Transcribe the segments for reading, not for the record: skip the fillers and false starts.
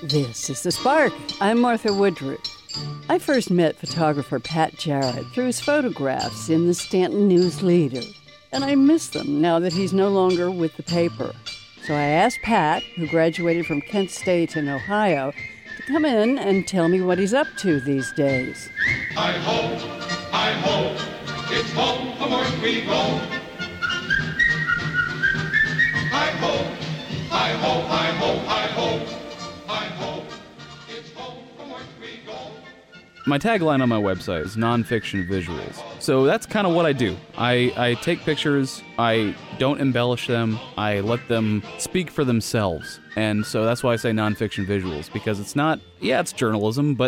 This is The Spark. I'm Martha Woodruff. I first met photographer Pat Jarrett through his photographs in the Stanton News Leader, and I miss them now that he's no longer with the paper. So I asked Pat, who graduated from Kent State in Ohio, to come in and tell me what he's up to these days. Hi-ho, it's home from work we go. Hi-ho, hi-ho, hi-ho, hi-ho, hi-ho, it's home from work we go. My tagline on my website is nonfiction visuals. So that's kind of what I do. I take pictures, I don't embellish them, I let them speak for themselves. And so that's why I say nonfiction visuals, because it's not, it's journalism, but,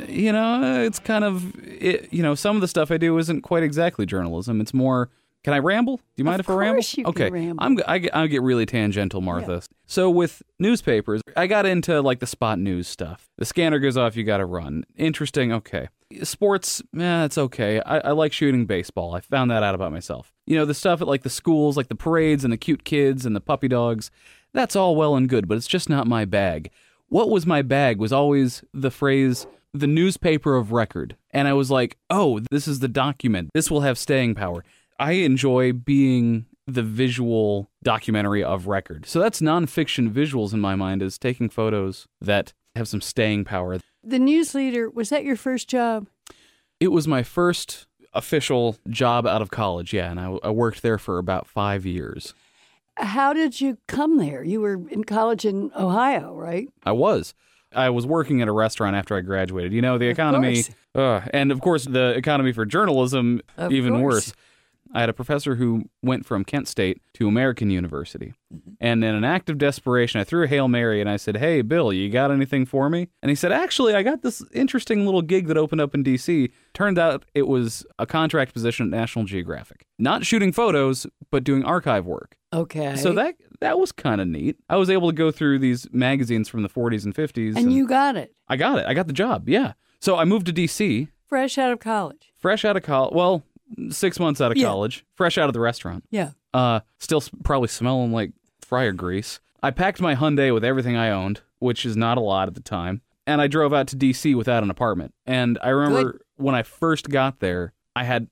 it's kind of, some of the stuff I do isn't quite exactly journalism. It's more, can I ramble? Do you mind if I ramble? Of course you can ramble. I get really tangential, Martha. Yeah. So with newspapers, I got into like the spot news stuff. The scanner goes off, you got to run. Interesting, okay. Sports, it's okay. I like shooting baseball. I found that out about myself. The stuff at like the schools, like the parades and the cute kids and the puppy dogs, that's all well and good, but it's just not my bag. What was my bag was always the phrase, the newspaper of record. And I was like, oh, this is the document. This will have staying power. I enjoy being the visual documentary of record. So that's nonfiction visuals in my mind, is taking photos that have some staying power. The News Leader, was that your first job? It was my first official job out of college, yeah, and I worked there for about 5 years. How did you come there? You were in college in Ohio, right? I was working at a restaurant after I graduated. The economy, and of course the economy for journalism, even worse. I had a professor who went from Kent State to American University. Mm-hmm. And in an act of desperation, I threw a Hail Mary and I said, hey, Bill, you got anything for me? And he said, actually, I got this interesting little gig that opened up in D.C. Turned out it was a contract position at National Geographic. Not shooting photos, but doing archive work. Okay. So that was kind of neat. I was able to go through these magazines from the 40s and 50s. And you got it. I got it. I got the job, yeah. So I moved to D.C. Fresh out of college. Well, 6 months out of college, fresh out of the restaurant. Yeah. Still probably smelling like fryer grease. I packed my Hyundai with everything I owned, which is not a lot at the time, and I drove out to D.C. without an apartment. And I remember when I first got there, I had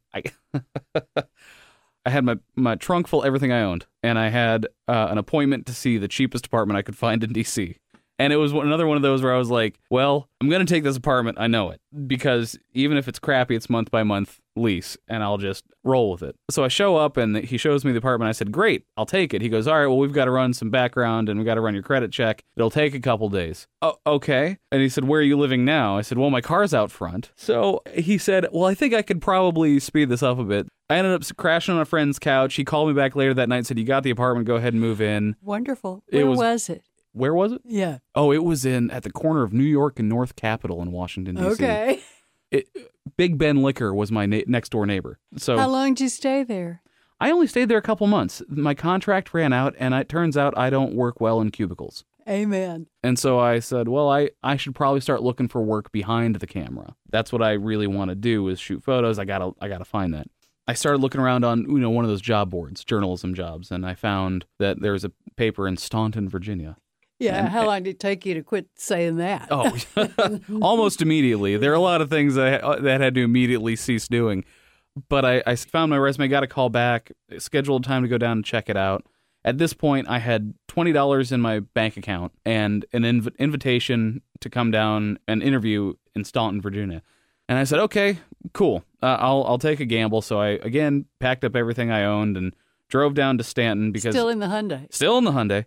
my trunk full of everything I owned, and I had an appointment to see the cheapest apartment I could find in D.C. And it was another one of those where I was like, well, I'm going to take this apartment. I know it. Because even if it's crappy, it's month by month lease, and I'll just roll with it. So I show up, and he shows me the apartment. I said, great, I'll take it. He goes, all right, well, we've got to run some background, and we've got to run your credit check. It'll take a couple days. Oh, okay. And he said, where are you living now? I said, well, my car's out front. So he said, well, I think I could probably speed this up a bit. I ended up crashing on a friend's couch. He called me back later that night and said, you got the apartment, go ahead and move in. Wonderful. Where was it? Where was it? Yeah. Oh, it was at the corner of New York and North Capitol in Washington, D.C. Okay. Big Ben Liquor was my next door neighbor. So how long did you stay there? I only stayed there a couple months. My contract ran out, and it turns out I don't work well in cubicles. Amen. And so I said, well, I should probably start looking for work behind the camera. That's what I really want to do, is shoot photos. I gotta find that. I started looking around on one of those job boards, journalism jobs, and I found that there's a paper in Staunton, Virginia. Yeah, how long did it take you to quit saying that? Oh, almost immediately. There are a lot of things that had to immediately cease doing. But I found my resume, got a call back, scheduled time to go down and check it out. At this point, I had $20 in my bank account and an invitation to come down and interview in Staunton, Virginia. And I said, okay, cool. I'll take a gamble. So I, again, packed up everything I owned and drove down to Stanton. Because Still in the Hyundai. Still in the Hyundai.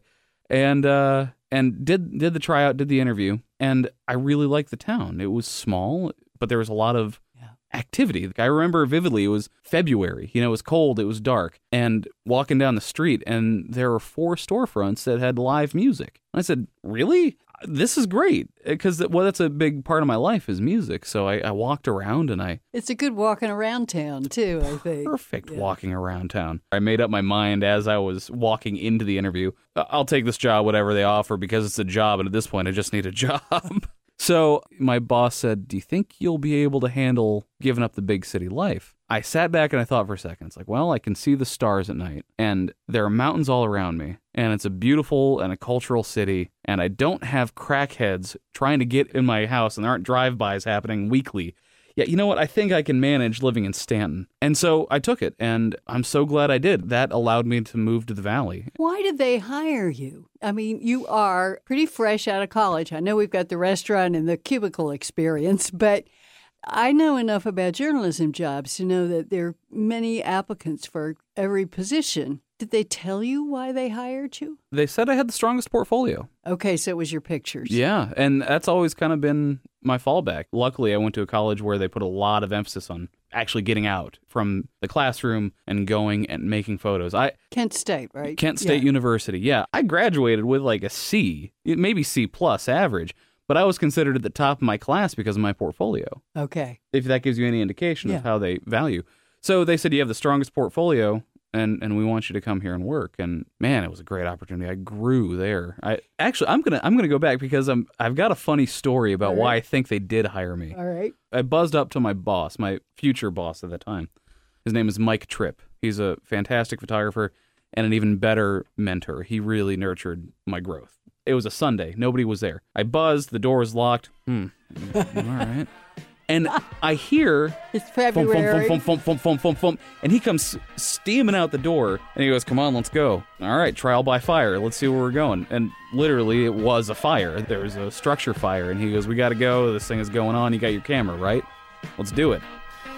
And did the tryout, did the interview, and I really liked the town. It was small, but there was a lot of activity. I remember vividly, it was February. It was cold, it was dark, and walking down the street, and there were 4 storefronts that had live music. And I said, really? This is great, because that's a big part of my life is music. So I walked around, and It's a good walking around town, too, I think. Perfect walking around town. I made up my mind as I was walking into the interview. I'll take this job, whatever they offer, because it's a job, and at this point, I just need a job. So my boss said, do you think you'll be able to handle giving up the big city life? I sat back and I thought for a second, it's like, well, I can see the stars at night, and there are mountains all around me, and it's a beautiful and a cultural city, and I don't have crackheads trying to get in my house, and there aren't drive-bys happening weekly. Yeah, you know what? I think I can manage living in Stanton. And so I took it, and I'm so glad I did. That allowed me to move to the Valley. Why did they hire you? I mean, you are pretty fresh out of college. I know we've got the restaurant and the cubicle experience, but I know enough about journalism jobs to know that there are many applicants for every position. Did they tell you why they hired you? They said I had the strongest portfolio. Okay, so it was your pictures. Yeah, and that's always kind of been my fallback. Luckily, I went to a college where they put a lot of emphasis on actually getting out from the classroom and going and making photos. Kent State, right? Kent State University, yeah. I graduated with like a C, maybe C plus average, but I was considered at the top of my class because of my portfolio. Okay. If that gives you any indication of how they value. So they said, you have the strongest portfolio, and we want you to come here and work. And man, it was a great opportunity. I grew there. I'm gonna go back because I've got a funny story about why I think they did hire me. All right. I buzzed up to my boss, my future boss at the time. His name is Mike Tripp. He's a fantastic photographer and an even better mentor. He really nurtured my growth. It was a Sunday. Nobody was there. I buzzed. The door was locked. All right. And I hear it's February. Fum, and he comes steaming out the door, and he goes, "Come on, let's go." All right, trial by fire. Let's see where we're going. And literally, it was a fire. There was a structure fire, and he goes, "We got to go. This thing is going on. You got your camera, right? Let's do it."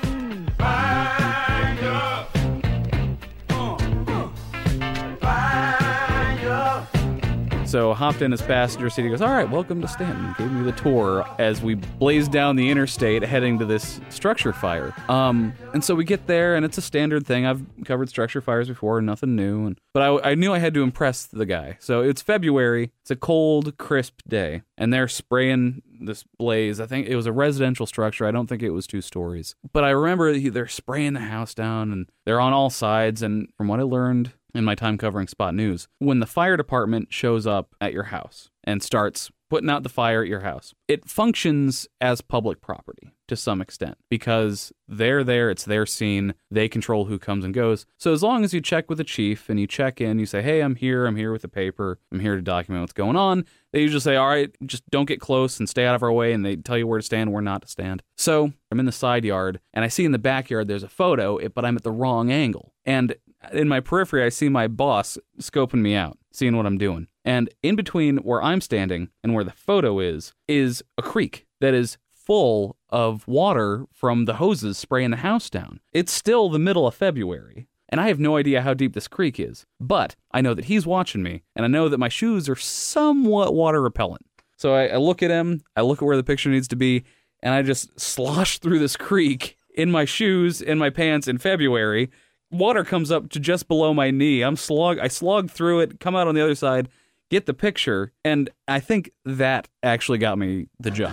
So hopped in his passenger seat. He goes, "All right, welcome to Stanton." Gave me the tour as we blazed down the interstate heading to this structure fire. And so we get there, and it's a standard thing. I've covered structure fires before, nothing new. But I knew I had to impress the guy. So it's February. It's a cold, crisp day, and they're spraying this blaze. I think it was a residential structure. I don't think it was 2 stories. But I remember they're spraying the house down, and they're on all sides. And from what I learned in my time covering Spot News, when the fire department shows up at your house and starts putting out the fire at your house, it functions as public property to some extent because they're there, it's their scene, they control who comes and goes. So as long as you check with the chief and you check in, you say, "Hey, I'm here with the paper, I'm here to document what's going on," they usually say, "All right, just don't get close and stay out of our way," and they tell you where to stand, where not to stand. So I'm in the side yard, and I see in the backyard there's a photo, but I'm at the wrong angle. And in my periphery, I see my boss scoping me out, seeing what I'm doing. And in between where I'm standing and where the photo is a creek that is full of water from the hoses spraying the house down. It's still the middle of February, and I have no idea how deep this creek is. But I know that he's watching me, and I know that my shoes are somewhat water repellent. So I look at him, I look at where the picture needs to be, and I just slosh through this creek in my shoes, in my pants in February. Water comes up to just below my knee. I slog through it, come out on the other side, get the picture, and I think that actually got me the job.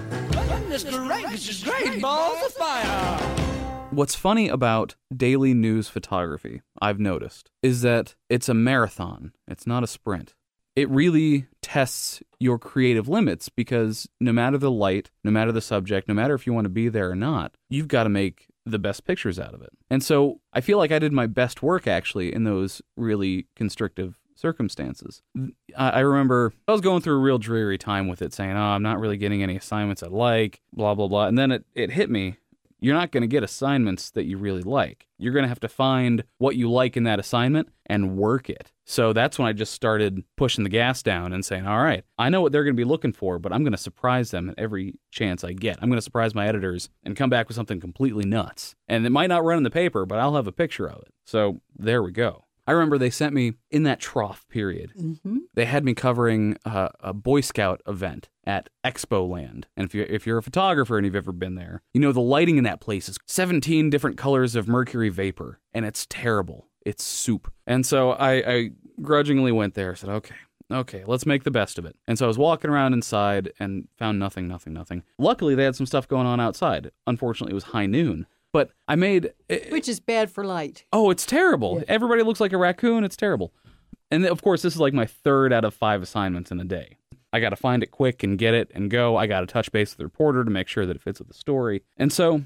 Great balls of fire. What's funny about daily news photography, I've noticed, is that it's a marathon. It's not a sprint. It really tests your creative limits because no matter the light, no matter the subject, no matter if you want to be there or not, you've got to make the best pictures out of it. And so I feel like I did my best work actually in those really constrictive circumstances. I remember I was going through a real dreary time with it, saying, "Oh, I'm not really getting any assignments I like, blah, blah, blah." And then it hit me. You're not going to get assignments that you really like. You're going to have to find what you like in that assignment and work it. So that's when I just started pushing the gas down and saying, "All right, I know what they're going to be looking for, but I'm going to surprise them at every chance I get. I'm going to surprise my editors and come back with something completely nuts. And it might not run in the paper, but I'll have a picture of it." So there we go. I remember they sent me in that trough period. Mm-hmm. They had me covering a Boy Scout event at Expo Land. And if you're a photographer and you've ever been there, you know the lighting in that place is 17 different colors of mercury vapor, and it's terrible. It's soup. And so I grudgingly went there, said, okay, let's make the best of it. And so I was walking around inside and found nothing. Luckily, they had some stuff going on outside. Unfortunately, it was high noon. But I made... Which is bad for light. Oh, it's terrible. Yeah. Everybody looks like a raccoon. It's terrible. And of course, this is like my 3rd out of 5 assignments in a day. I got to find it quick and get it and go. I got to touch base with the reporter to make sure that it fits with the story. And so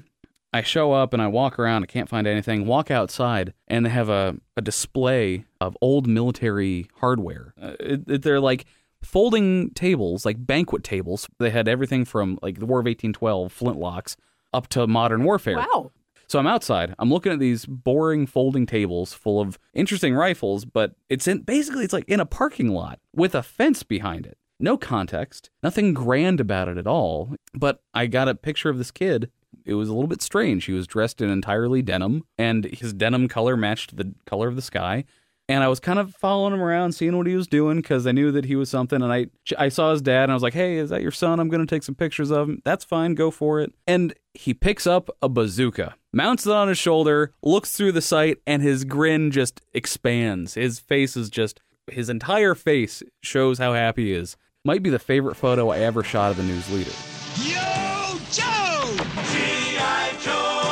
I show up and I walk around, I can't find anything, walk outside, and they have a display of old military hardware. They're like folding tables, like banquet tables. They had everything from like the War of 1812, flintlocks, up to modern warfare. Wow. So I'm outside. I'm looking at these boring folding tables full of interesting rifles, but it's like in a parking lot with a fence behind it. No context, nothing grand about it at all. But I got a picture of this kid. It was a little bit strange. He was dressed in entirely denim, and his denim color matched the color of the sky. And I was kind of following him around, seeing what he was doing, because I knew that he was something. And I saw his dad, and I was like, hey, is that your son? I'm going to take some pictures of him. That's fine. Go for it. And he picks up a bazooka, mounts it on his shoulder, looks through the sight, and his grin just expands. His face is just, his entire face shows how happy he is. Might be the favorite photo I ever shot of the news leader. Yo, Joe! G.I. Joe!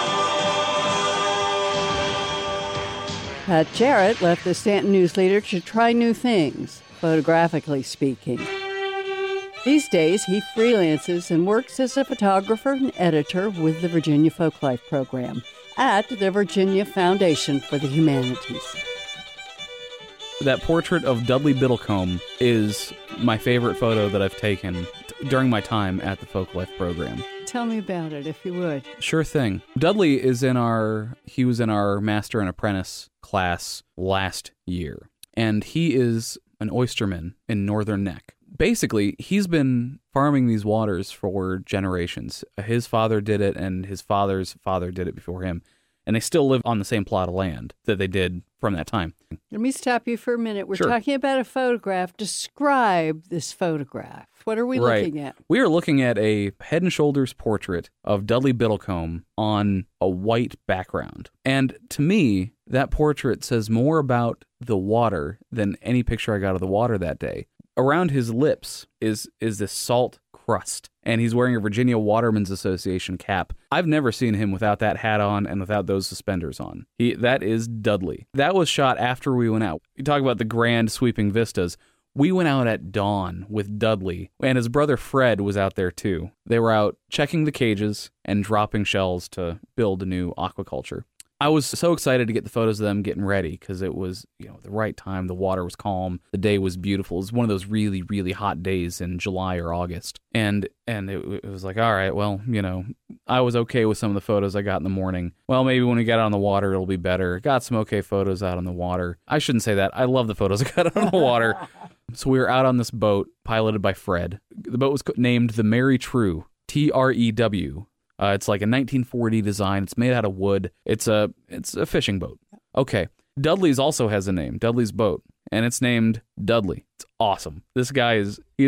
Pat Jarrett left the Stanton News Leader to try new things, photographically speaking. These days, he freelances and works as a photographer and editor with the Virginia Folklife Program at the Virginia Foundation for the Humanities. That portrait of Dudley Biddlecombe is my favorite photo that I've taken during my time at the Folklife Program. Tell me about it, if you would. Sure thing. Dudley was in our Master and Apprentice class last year, and he is an oysterman in Northern Neck. Basically, he's been farming these waters for generations. His father did it, and his father's father did it before him. And they still live on the same plot of land that they did from that time. Let me stop you for a minute. We're Sure. talking about a photograph. Describe this photograph. What are we looking at? We are looking at a head and shoulders portrait of Dudley Biddlecombe on a white background. And to me, that portrait says more about the water than any picture I got of the water that day. Around his lips is this salt crust, and he's wearing a Virginia Watermen's Association cap. I've never seen him without that hat on and without those suspenders on. That is Dudley. That was shot after we went out. You talk about the grand sweeping vistas. We went out at dawn with Dudley, and his brother Fred was out there too. They were out checking the cages and dropping shells to build a new aquaculture. I was so excited to get the photos of them getting ready because it was, the right time. The water was calm. The day was beautiful. It was one of those really, really hot days in July or August. And it was like, all right, well, I was okay with some of the photos I got in the morning. Well, maybe when we get out on the water, it'll be better. Got some okay photos out on the water. I shouldn't say that. I love the photos I got out on the water. So we were out on this boat piloted by Fred. The boat was named the Mary True, Trew. It's like a 1940 design. It's made out of wood. It's a fishing boat. Okay. Dudley's also has a name, Dudley's Boat, and it's named Dudley. It's awesome. This guy he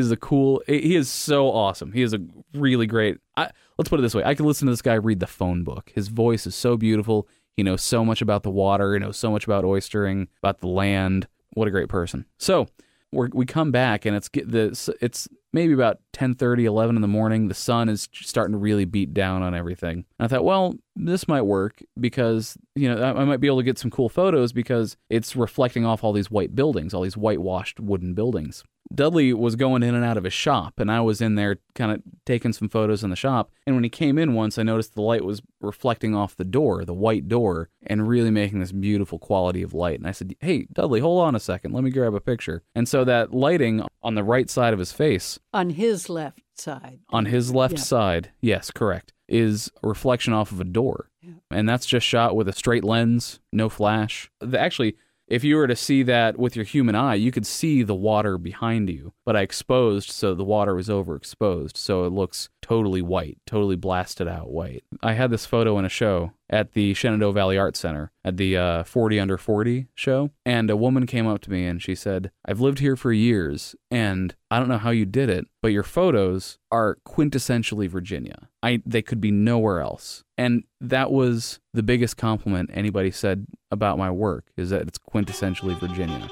is so awesome. He is a really great, let's put it this way. I can listen to this guy read the phone book. His voice is so beautiful. He knows so much about the water. He knows so much about oystering, about the land. What a great person. So we come back, and it's maybe about 10:30, 11 in the morning. The sun is starting to really beat down on everything. And I thought, well, this might work because, I might be able to get some cool photos because it's reflecting off all these white buildings, all these whitewashed wooden buildings. Dudley was going in and out of his shop, and I was in there kind of taking some photos in the shop. And when he came in once, I noticed the light was reflecting off the door, the white door, and really making this beautiful quality of light. And I said, hey, Dudley, hold on a second. Let me grab a picture. And so that lighting on the right side of his face. On his left side. On his left side, yes, correct, is a reflection off of a door. Yeah. And that's just shot with a straight lens, no flash. Actually, if you were to see that with your human eye, you could see the water behind you. But I exposed, so the water was overexposed, so it looks totally white, totally blasted out white. I had this photo in a show at the Shenandoah Valley Arts Center at the 40 Under 40 show, and a woman came up to me and she said, I've lived here for years, and I don't know how you did it, but your photos are quintessentially Virginia. They could be nowhere else. And that was the biggest compliment anybody said about my work, is that it's quintessentially Virginia.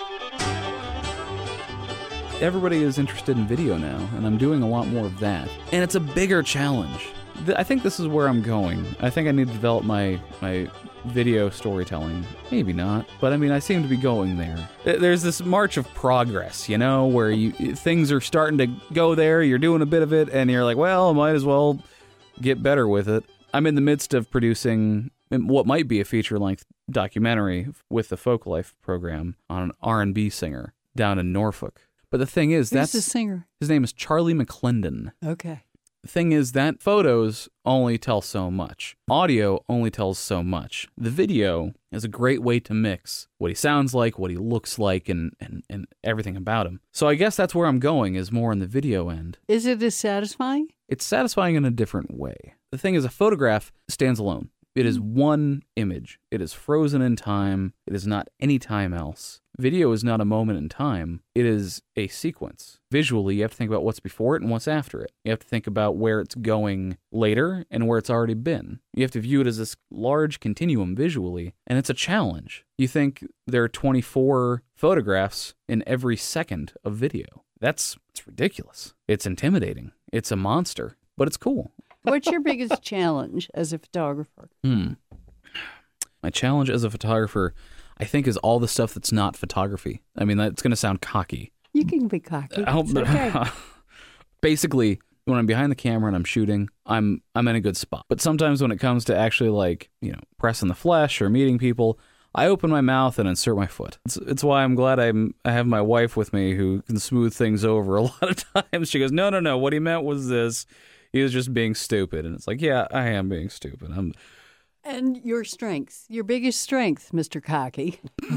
Everybody is interested in video now, and I'm doing a lot more of that. And it's a bigger challenge. I think this is where I'm going. I think I need to develop my video storytelling. Maybe not, but I seem to be going there. There's this march of progress, where things are starting to go there, you're doing a bit of it, and you're like, well, I might as well get better with it. I'm in the midst of producing what might be a feature-length documentary with the Folk Life program on an R&B singer down in Norfolk. But the thing is, Who's the singer? His name is Charlie McClendon. Okay. The thing is that photos only tell so much. Audio only tells so much. The video is a great way to mix what he sounds like, what he looks like, and everything about him. So I guess that's where I'm going, is more in the video end. Is it as satisfying? It's satisfying in a different way. The thing is, a photograph stands alone. It is one image. It is frozen in time. It is not any time else. Video is not a moment in time. It is a sequence. Visually, you have to think about what's before it and what's after it. You have to think about where it's going later and where it's already been. You have to view it as this large continuum visually, and it's a challenge. You think there are 24 photographs in every second of video. It's ridiculous. It's intimidating. It's a monster, but it's cool. What's your biggest challenge as a photographer? My challenge as a photographer, I think, is all the stuff that's not photography. I mean, that's going to sound cocky. You can be cocky. It's okay. Basically, when I'm behind the camera and I'm shooting, I'm in a good spot. But sometimes when it comes to actually, pressing the flesh or meeting people, I open my mouth and insert my foot. It's why I'm glad I have my wife with me who can smooth things over a lot of times. She goes, no, what he meant was this. He was just being stupid. And it's like, yeah, I am being stupid. And your strengths, your biggest strength, Mr. Cocky.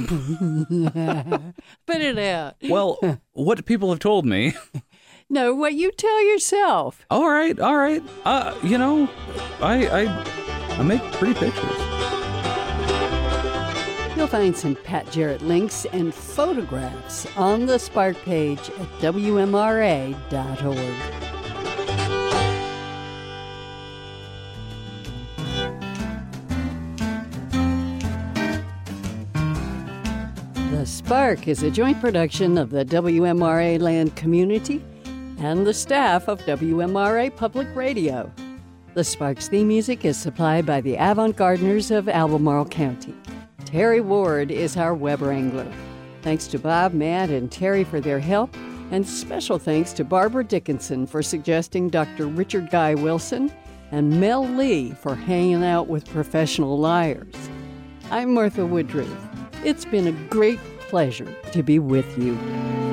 Spit it out. Well, what people have told me. No, what you tell yourself. All right. I make pretty pictures. You'll find some Pat Jarrett links and photographs on the Spark page at WMRA.org. The Spark is a joint production of the WMRA Land Community and the staff of WMRA Public Radio. The Spark's theme music is supplied by the Avant-Gardeners of Albemarle County. Terry Ward is our web wrangler. Thanks to Bob, Matt, and Terry for their help, and special thanks to Barbara Dickinson for suggesting Dr. Richard Guy Wilson, and Mel Lee for hanging out with professional liars. I'm Martha Woodruff. It's been a great pleasure to be with you.